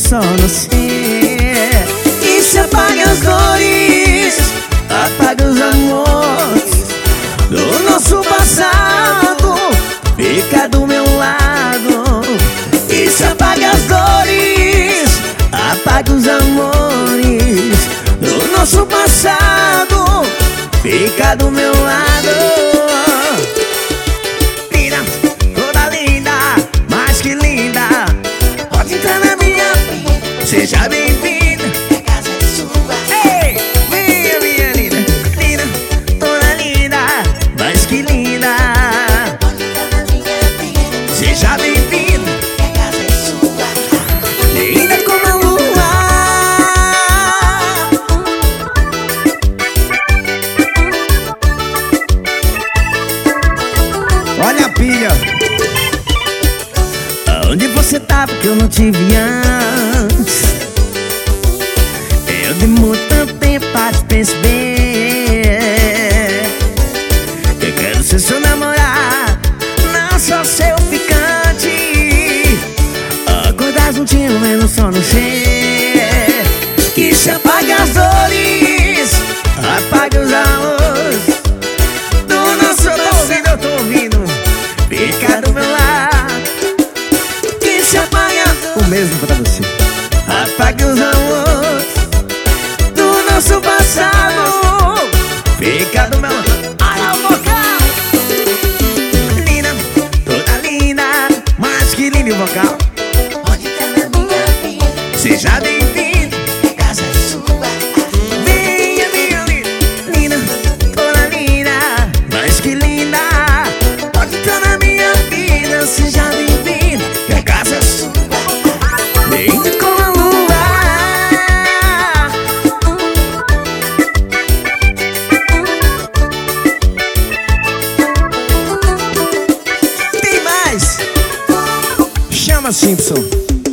só você. Isso apaga as dores, apaga os amores do nosso passado, fica do meu lado. Isso apaga as dores, apaga os amores do nosso passado, fica do meu lado. Linda, toda linda, mais que linda, pode entrar na minha vida, seja bem-vinda. A casa é sua. Ei, minha linda, linda, toda linda, mais que linda, pode entrar na minha vida, seja bem-vinda. A casa é sua. Linda como a lua. Olha a pilha. Onde você tava que eu não te vi antes? Eu demoro tanto tempo pra te perceber. Eu quero ser seu namorado, não só seu ficante. Acordar juntinho vendo só no ser, que se apaga as dores, apaga os amores do nosso. Eu tô ouvindo, fica do meu lado. Que se apaga o mesmo pra você, apaga os amores do nosso passado, fica do meu lado. Olha o vocal. Linda, toda linda, mais que lindo o vocal. Pode estar na minha vida, seja bem-vindo. A casa é sua. Venha, minha linda, linda, toda linda, mais que linda, pode estar na minha vida, seja bem-vindo. A casa é sua. Linda como a lua. Tem mais. Chama Simpson.